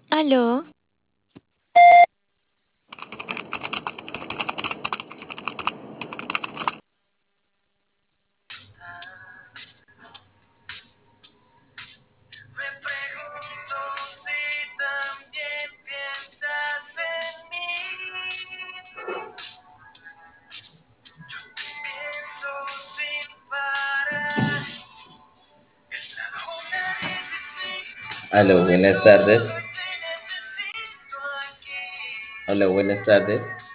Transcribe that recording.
Aló, Me pregunto si también piensas en mí. Pienso sin parar. Es la 1:16. Aló, buenas tardes. Hola, buenas tardes.